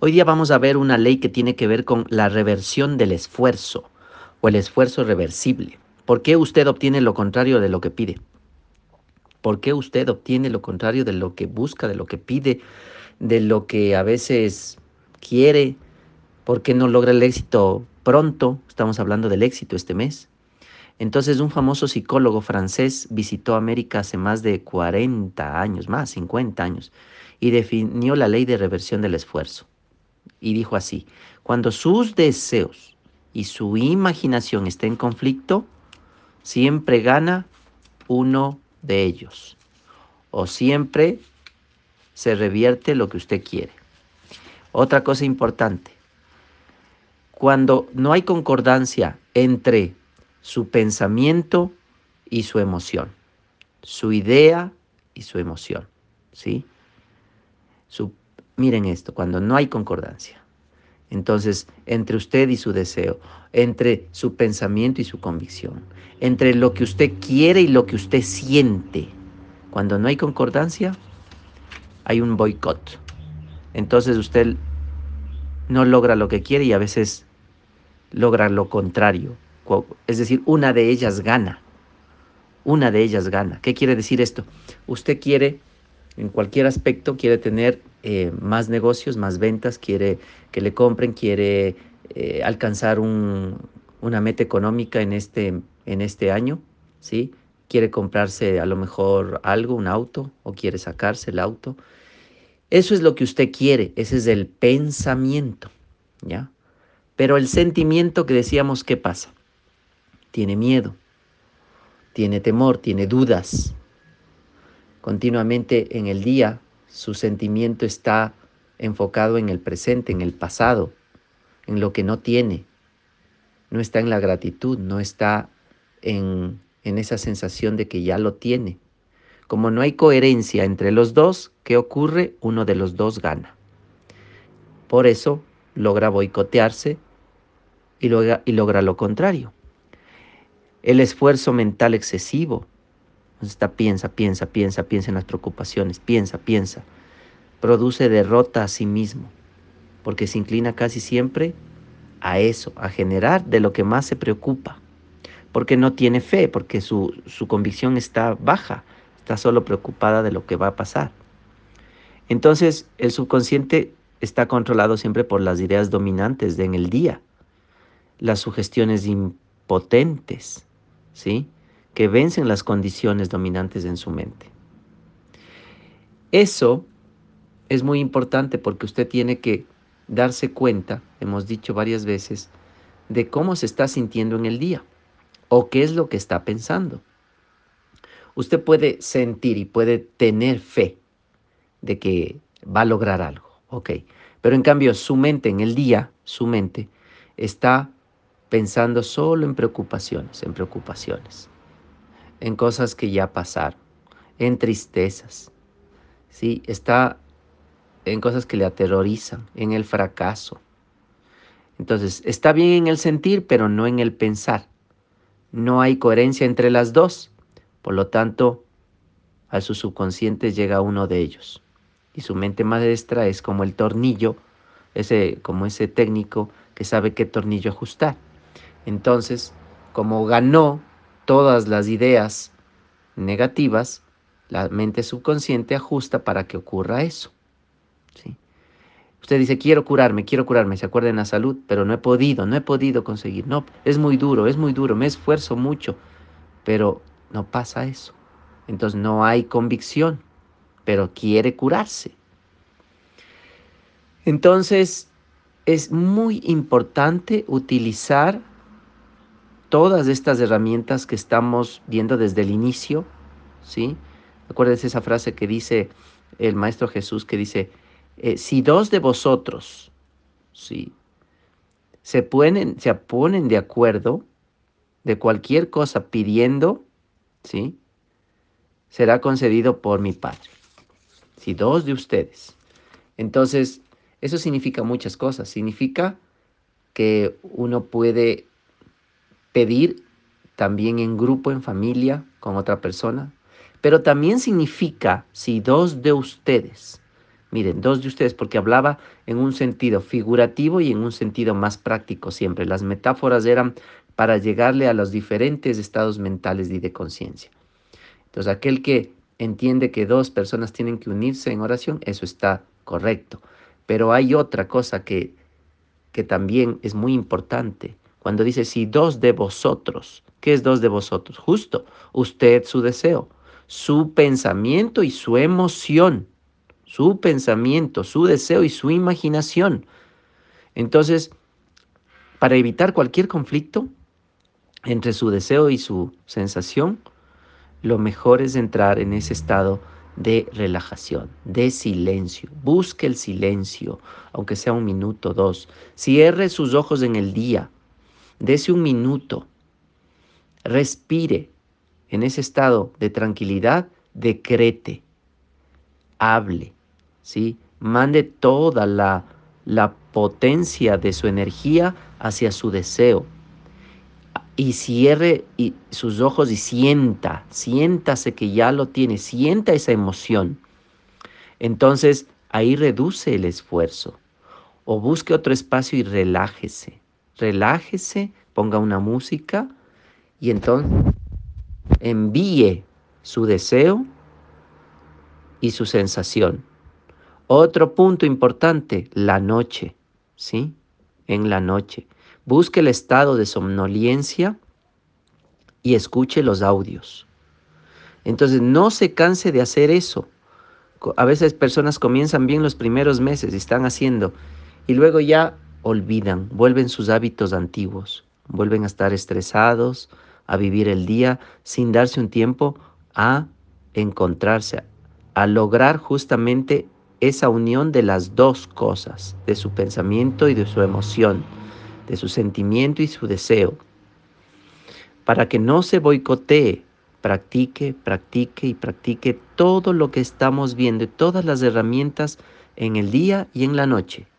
Hoy día vamos a ver una ley que tiene que ver con la reversión del esfuerzo o el esfuerzo reversible. ¿Por qué usted obtiene lo contrario de lo que pide? ¿Por qué usted obtiene lo contrario de lo que busca, de lo que pide, de lo que a veces quiere? ¿Por qué no logra el éxito pronto? Estamos hablando del éxito este mes. Entonces, un famoso psicólogo francés visitó América hace más de 40 años, más 50 años, y definió la ley de reversión del esfuerzo. Y dijo así: cuando sus deseos y su imaginación estén en conflicto, siempre gana uno de ellos, o siempre se revierte lo que usted quiere. Otra cosa importante: cuando no hay concordancia entre su pensamiento y su emoción, su idea y su emoción, ¿sí? Su, miren esto, cuando no hay concordancia, entonces, entre usted y su deseo, entre su pensamiento y su convicción, entre lo que usted quiere y lo que usted siente, cuando no hay concordancia, hay un boicot. Entonces usted no logra lo que quiere y a veces logra lo contrario. Es decir, una de ellas gana. Una de ellas gana. ¿Qué quiere decir esto? Usted quiere, en cualquier aspecto, quiere tener más negocios, más ventas, quiere que le compren, quiere alcanzar una meta económica en este año, ¿sí? Quiere comprarse a lo mejor algo, un auto, o quiere sacarse el auto. Eso es lo que usted quiere, ese es el pensamiento, ¿ya? Pero el sentimiento que decíamos, ¿qué pasa? Tiene miedo, tiene temor, tiene dudas. Continuamente en el día, su sentimiento está enfocado en el presente, en el pasado, en lo que no tiene. No está en la gratitud, no está en esa sensación de que ya lo tiene. Como no hay coherencia entre los dos, ¿qué ocurre? Uno de los dos gana. Por eso logra boicotearse y logra lo contrario. El esfuerzo mental excesivo. Está piensa en las preocupaciones, piensa. Produce derrota a sí mismo, porque se inclina casi siempre a eso, a generar de lo que más se preocupa, porque no tiene fe, porque su convicción está baja, está solo preocupada de lo que va a pasar. Entonces, el subconsciente está controlado siempre por las ideas dominantes en el día, las sugestiones impotentes, ¿sí? Que vencen las condiciones dominantes en su mente. Eso es muy importante porque usted tiene que darse cuenta, hemos dicho varias veces, de cómo se está sintiendo en el día o qué es lo que está pensando. Usted puede sentir y puede tener fe de que va a lograr algo, ok. Pero en cambio su mente en el día, su mente está pensando solo en cosas que ya pasaron, en tristezas, ¿sí? Está en cosas que le aterrorizan, en el fracaso. Entonces, está bien en el sentir, pero no en el pensar. No hay coherencia entre las dos. Por lo tanto, a su subconsciente llega uno de ellos. Y su mente maestra es como el tornillo, como ese técnico que sabe qué tornillo ajustar. Entonces, como ganó todas las ideas negativas, la mente subconsciente ajusta para que ocurra eso, ¿sí? Usted dice, quiero curarme, se acuerda en la salud, pero no he podido conseguir. No, es muy duro, me esfuerzo mucho, pero no pasa eso. Entonces no hay convicción, pero quiere curarse. Entonces es muy importante utilizar todas estas herramientas que estamos viendo desde el inicio, ¿sí? Acuérdense esa frase que dice el Maestro Jesús, que dice, si dos de vosotros, ¿sí?, se ponen de acuerdo de cualquier cosa pidiendo, ¿sí?, será concedido por mi Padre. Si dos de ustedes. Entonces, eso significa muchas cosas. Significa que uno puede pedir también en grupo, en familia, con otra persona. Pero también significa si dos de ustedes. Miren, dos de ustedes, porque hablaba en un sentido figurativo y en un sentido más práctico siempre. Las metáforas eran para llegarle a los diferentes estados mentales y de conciencia. Entonces, aquel que entiende que dos personas tienen que unirse en oración, eso está correcto. Pero hay otra cosa que también es muy importante. Cuando dice, si dos de vosotros, ¿qué es dos de vosotros? Justo, usted su deseo, su pensamiento y su emoción, su pensamiento, su deseo y su imaginación. Entonces, para evitar cualquier conflicto entre su deseo y su sensación, lo mejor es entrar en ese estado de relajación, de silencio. Busque el silencio, aunque sea un minuto, dos. Cierre sus ojos en el día. Dese un minuto. Respire. En ese estado de tranquilidad, decrete, hable, ¿sí? Mande toda la potencia de su energía hacia su deseo. Y cierre sus ojos y siéntase que ya lo tiene, sienta esa emoción. Entonces ahí reduce el esfuerzo o busque otro espacio y relájese. Relájese, ponga una música y entonces envíe su deseo y su sensación. Otro punto importante, la noche, ¿sí? En la noche. Busque el estado de somnolencia y escuche los audios. Entonces, no se canse de hacer eso. A veces personas comienzan bien los primeros meses y están haciendo, y luego ya olvidan, vuelven sus hábitos antiguos, vuelven a estar estresados, a vivir el día sin darse un tiempo a encontrarse, a lograr justamente esa unión de las dos cosas, de su pensamiento y de su emoción, de su sentimiento y su deseo, para que no se boicotee. Practique, practique y practique todo lo que estamos viendo, todas las herramientas en el día y en la noche.